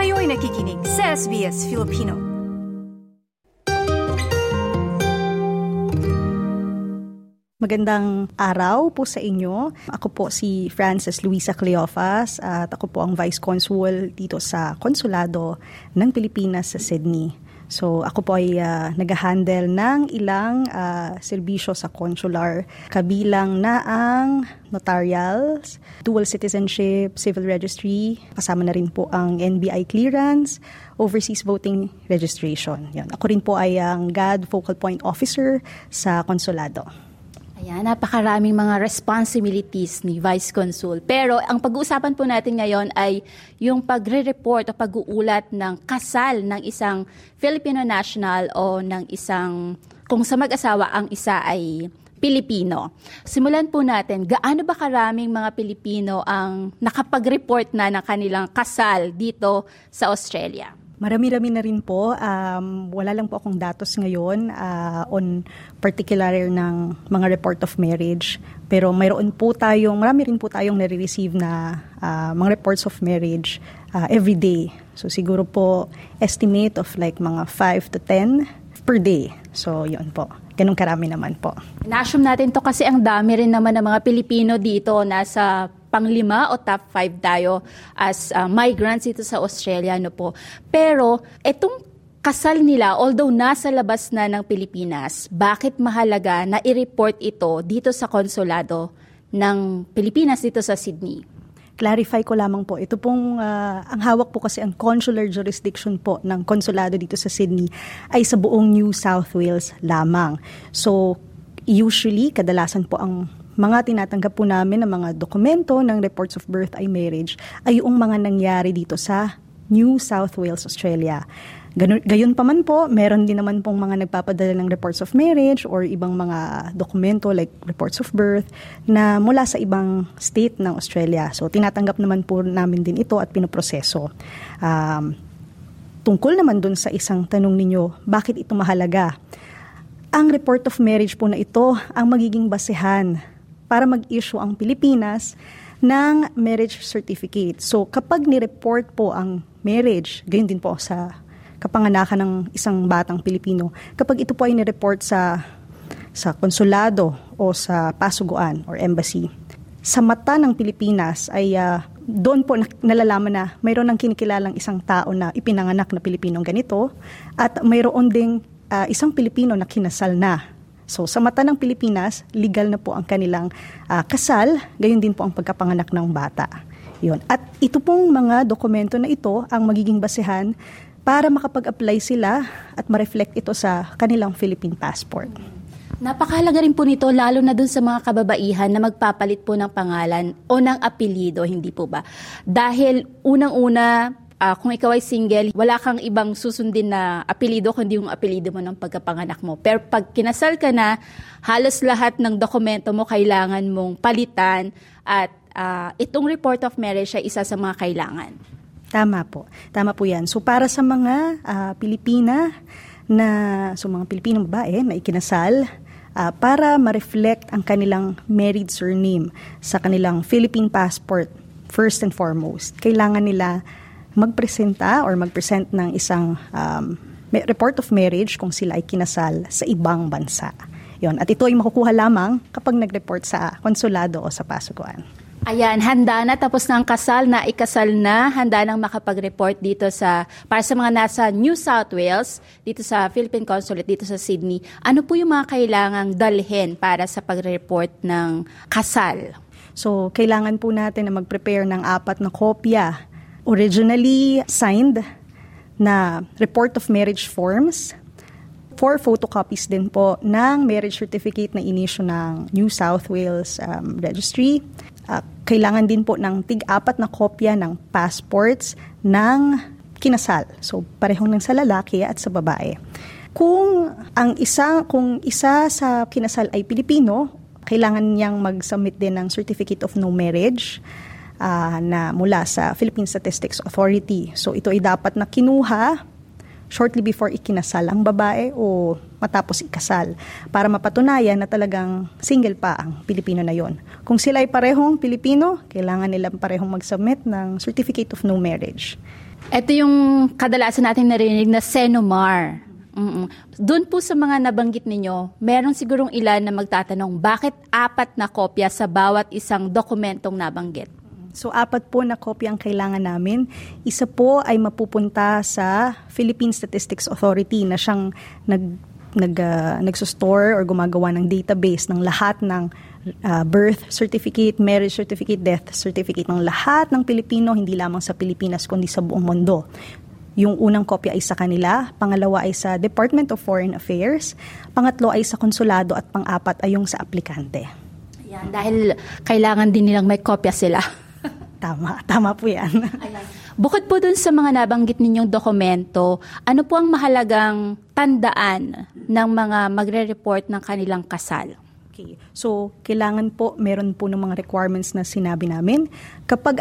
Kayo'y nakikinig sa SBS Filipino. Magandang araw po sa inyo. Ako po si Frances Luisa Cleofas at ako po ang Vice Consul dito sa Konsulado ng Pilipinas sa Sydney. So ako po ay nag-handle ng ilang serbisyo sa consular, kabilang na ang notarials, dual citizenship, civil registry, kasama na rin po ang NBI clearance, overseas voting registration. Yan. Ako rin po ay ang GAD Focal Point Officer sa konsulado. Ayan, napakaraming mga responsibilities ni Vice Consul. Pero ang pag-uusapan po natin ngayon ay yung pagre-report o pag-uulat ng kasal ng isang Filipino national o ng isang, kung sa mag-asawa ang isa ay Pilipino. Simulan po natin, gaano ba karaming mga Pilipino ang nakapag-report na ng kanilang kasal dito sa Australia? Marami-rami na rin po. Wala lang po akong datos ngayon on particular ng mga report of marriage. Pero marami rin po tayong nare-receive na mga reports of marriage every day. So siguro po estimate of like mga 5 to 10 per day. So yun po. Ganun karami naman po. Na-assume natin to kasi ang dami rin naman ng mga Pilipino dito. Nasa pang-5 o top 5 tayo as migrants dito sa Australia. No po. Pero itong kasal nila, although nasa labas na ng Pilipinas, bakit mahalaga na i-report ito dito sa konsulado ng Pilipinas dito sa Sydney? Clarify ko lamang po. Ito pong, ang hawak po kasi ang consular jurisdiction po ng konsulado dito sa Sydney ay sa buong New South Wales lamang. So, usually, kadalasan po ang mga tinatanggap po namin ng mga dokumento ng reports of birth ay marriage ay yung mga nangyari dito sa New South Wales, Australia. Gayon pa man po, meron din naman pong mga nagpapadala ng reports of marriage or ibang mga dokumento like reports of birth na mula sa ibang state ng Australia. So, tinatanggap naman po namin din ito at pinoproseso. Tungkol naman dun sa isang tanong ninyo, bakit ito mahalaga? Ang report of marriage po na ito ang magiging basehan para mag-issue ang Pilipinas ng marriage certificate. So, kapag ni-report po ang marriage, gayon din po sa kapanganakan ng isang batang Pilipino, kapag ito po ay ni-report sa konsulado o sa pasuguan or embassy, sa mata ng Pilipinas ay doon po nalalaman na mayroon ng kinikilalang isang tao na ipinanganak na Pilipinong ganito at mayroon ding isang Pilipino na kinasal na. So, sa mata ng Pilipinas, legal na po ang kanilang kasal, gayon din po ang pagkapanganak ng bata. Yun. At ito pong mga dokumento na ito ang magiging basehan para makapag-apply sila at ma-reflect ito sa kanilang Philippine passport. Napakahalaga rin po nito lalo na dun sa mga kababaihan na magpapalit po ng pangalan o ng apelido, hindi po ba? Dahil unang-una, kung ikaw ay single, wala kang ibang susundin na apelido kundi yung apelido mo ng pagkapanganak mo. Pero pag kinasal ka na, halos lahat ng dokumento mo kailangan mong palitan at itong report of marriage ay isa sa mga kailangan. Tama po. Tama po yan. So para sa mga mga Pilipinong babae na ikinasal, para ma-reflect ang kanilang married surname sa kanilang Philippine passport, first and foremost, kailangan nila magpresent ng isang report of marriage kung sila ay kinasal sa ibang bansa. Yon. At ito ay makukuha lamang kapag nag-report sa konsulado o sa pasuguan. Ayan, handa na, tapos na ang kasal, na ikasal na, handa nang makapag-report dito para sa mga nasa New South Wales, dito sa Philippine Consulate, dito sa Sydney. Ano po yung mga kailangang dalhin para sa pag-report ng kasal? So, kailangan po natin na mag-prepare ng 4 na kopya. Originally signed na report of marriage forms, 4 photocopies din po ng marriage certificate na inisyu ng New South Wales Registry. Kailangan din po ng tig-4 na kopya ng passports ng kinasal. So, parehong ng sa lalaki at sa babae. Kung isa sa kinasal ay Pilipino, kailangan niyang mag-submit din ng Certificate of No Marriage na mula sa Philippine Statistics Authority. So ito ay dapat na kinuha shortly before ikinasal ang babae o matapos ikasal para mapatunayan na talagang single pa ang Pilipino na yon. Kung sila ay parehong Pilipino, kailangan nilang parehong mag-submit ng Certificate of No Marriage. Ito yung kadalasan nating narinig na Senomar. Doon po sa mga nabanggit ninyo, meron sigurong ilan na magtatanong, bakit 4 na kopya sa bawat isang dokumentong nabanggit? So 4 po na kopya ang kailangan namin. Isa po ay mapupunta sa Philippine Statistics Authority na siyang nagsustor or gumagawa ng database ng lahat ng birth certificate, marriage certificate, death certificate ng lahat ng Pilipino, hindi lamang sa Pilipinas kundi sa buong mundo. Yung unang kopya ay sa kanila, pangalawa ay sa Department of Foreign Affairs, pangatlo ay sa konsulado at pang-4 ay yung sa aplikante. Ayan, dahil kailangan din nilang may kopya sila. Tama po yan. Ayan. Bukod po dun sa mga nabanggit ninyong dokumento, ano po ang mahalagang tandaan ng mga magre-report ng kanilang kasal? Okay. So, kailangan po, meron po ng mga requirements na sinabi namin. Kapag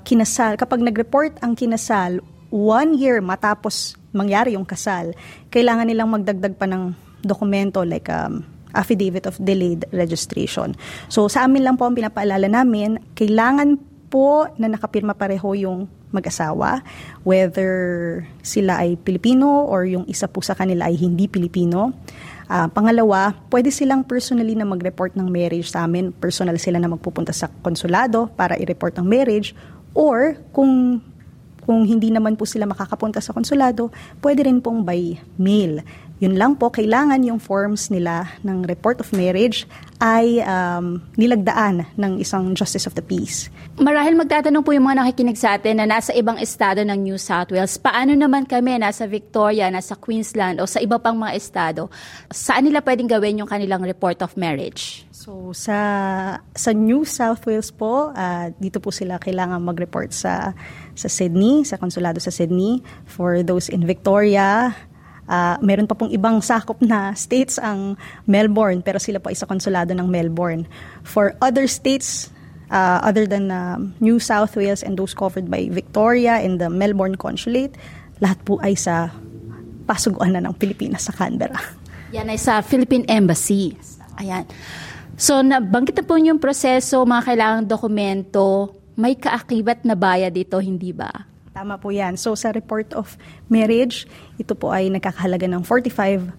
nag-report ang kinasal, 1 year matapos mangyari yung kasal, kailangan nilang magdagdag pa ng dokumento like affidavit of delayed registration. So, sa amin lang po ang pinapaalala namin, kailangan po na nakapirma pareho yung mag-asawa, whether sila ay Pilipino or yung isa po sa kanila ay hindi Pilipino. Pangalawa, pwede silang personally na mag-report ng marriage sa amin. Personal sila na magpupunta sa konsulado para i-report ang marriage. Or kung hindi naman po sila makakapunta sa konsulado, pwede rin pong by mail. Yun lang po, kailangan yung forms nila ng report of marriage ay nilagdaan ng isang Justice of the Peace. Marahil magtatanong po yung mga nakikinig sa atin na nasa ibang estado ng New South Wales. Paano naman kami nasa Victoria, nasa Queensland o sa iba pang mga estado? Saan nila pwedeng gawin yung kanilang report of marriage? So sa New South Wales po, dito po sila kailangan mag-report sa Sydney, sa konsulado sa Sydney. For those in Victoria, meron pa pong ibang sakop na states ang Melbourne, pero sila po ay sa konsulado ng Melbourne. For other states, other than New South Wales and those covered by Victoria and the Melbourne Consulate, lahat po ay sa pasuguan na ng Pilipinas sa Canberra. Yan ay sa Philippine Embassy. Ayan. So, nabanggit na po yung proseso, mga kailangang dokumento, may kaakibat na bayad dito, hindi ba? Tama po yan. So, sa report of marriage, ito po ay nagkakahalaga ng $45.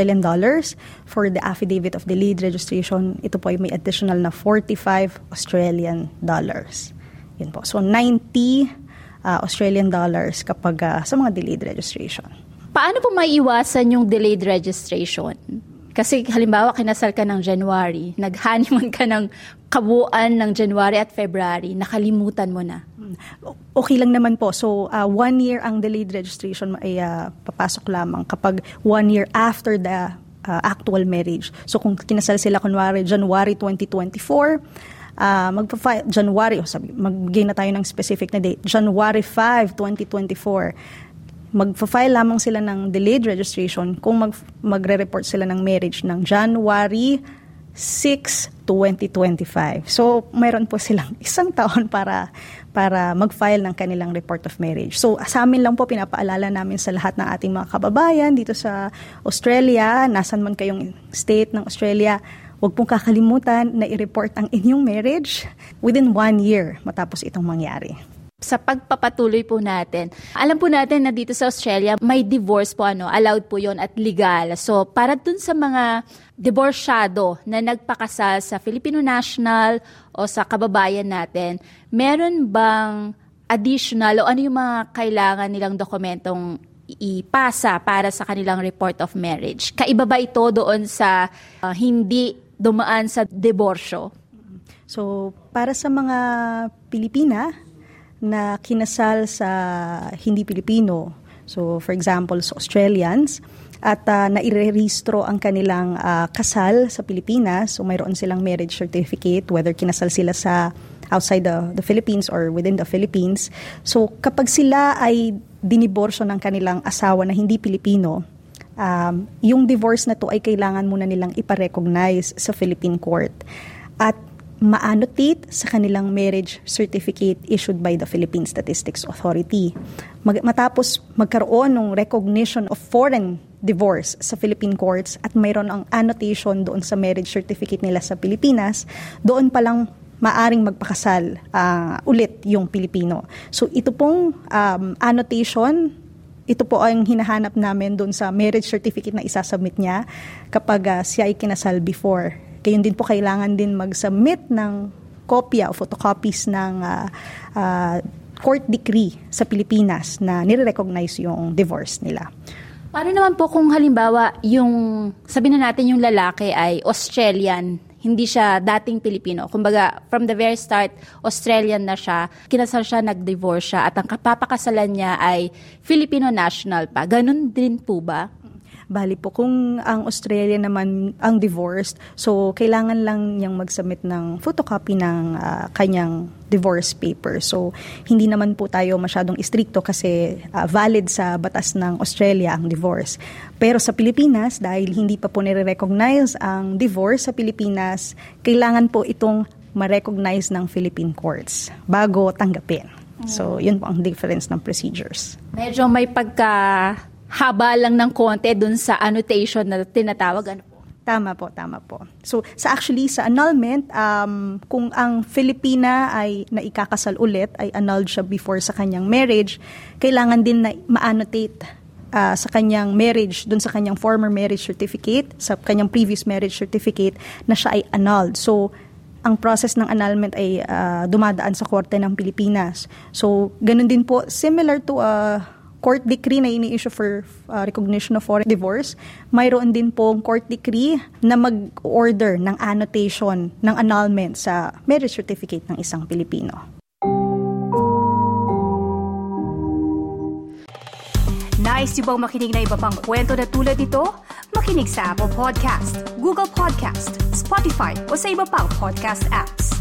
For the affidavit of delayed registration, ito po ay may additional na $45. Yun po. So, $90 kapag sa mga delayed registration. Paano po maiiwasan yung delayed registration? Kasi halimbawa, kinasal ka ng January, nag-honeymoon ka ng kabuuan ng January at February, nakalimutan mo na. Okay lang naman po. So, 1 year ang delayed registration ay papasok lamang kapag 1 year after the actual marriage. So, kung kinasal sila kunwari January 2024, magbigay na tayo ng specific na date, January 5, 2024, magfa-file lamang sila ng delayed registration kung magre-report sila ng marriage ng January 6, 2025. So, mayroon po silang 1 taon para mag-file ng kanilang report of marriage. So, sa amin lang po, pinapaalala namin sa lahat ng ating mga kababayan dito sa Australia, nasan man kayong state ng Australia, huwag pong kakalimutan na i-report ang inyong marriage within 1 year matapos itong mangyari. Sa pagpapatuloy po natin, alam po natin na dito sa Australia, may divorce po, allowed po yon at legal. So, para dun sa mga divorsyado na nagpakasal sa Filipino national o sa kababayan natin, meron bang additional o ano yung mga kailangan nilang dokumentong ipasa para sa kanilang report of marriage? Kaiba ba ito doon sa hindi dumaan sa diborsyo? So, para sa mga Pilipina na kinasal sa hindi Pilipino, so for example sa Australians, at nairerehistro ang kanilang kasal sa Pilipinas, so mayroon silang marriage certificate, whether kinasal sila sa outside the Philippines or within the Philippines. So kapag sila ay diniborsyo ng kanilang asawa na hindi Pilipino, yung divorce na to ay kailangan muna nilang iparecognize sa Philippine court at ma-annotate sa kanilang marriage certificate issued by the Philippine Statistics Authority. Matapos magkaroon ng recognition of foreign divorce sa Philippine courts at mayroon ang annotation doon sa marriage certificate nila sa Pilipinas, doon pa lang maaring magpakasal ulit yung Pilipino. So ito pong annotation, ito po ang hinahanap namin doon sa marriage certificate na isasubmit niya kapag siya ay kinasal before. Kaya din po kailangan din mag-submit ng kopya o photocopies ng court decree sa Pilipinas na nire-recognize yung divorce nila. Paano naman po kung halimbawa yung, sabihin na natin yung lalaki ay Australian, hindi siya dating Pilipino. Kumbaga, from the very start, Australian na siya, kinasal siya, nag-divorce siya, at ang kapapakasalan niya ay Filipino national pa. Ganun din po ba? Bali po, kung ang Australia naman ang divorced, so kailangan lang niyang mag-submit ng photocopy ng kanyang divorce paper. So hindi naman po tayo masyadong istrikto kasi valid sa batas ng Australia ang divorce. Pero sa Pilipinas, dahil hindi pa po nire-recognize ang divorce sa Pilipinas, kailangan po itong ma-recognize ng Philippine courts bago tanggapin. So yun po ang difference ng procedures. Medyo may haba lang ng konti dun sa annotation na tinatawag. Ano po? Tama po. So, sa annulment, kung ang Filipina ay naikakasal ulit, ay annulled siya before sa kanyang marriage, kailangan din na ma-annotate sa kanyang marriage, dun sa kanyang former marriage certificate, sa kanyang previous marriage certificate, na siya ay annulled. So, ang process ng annulment ay dumadaan sa Korte ng Pilipinas. So, ganun din po, similar to court decree na ini-issue for recognition of foreign divorce, mayroon din pong court decree na mag-order ng annotation ng annulment sa marriage certificate ng isang Pilipino. Nice yung bang makinig na iba pang kwento na tulad ito? Makinig sa Apple Podcast, Google Podcast, Spotify o sa iba pang podcast apps.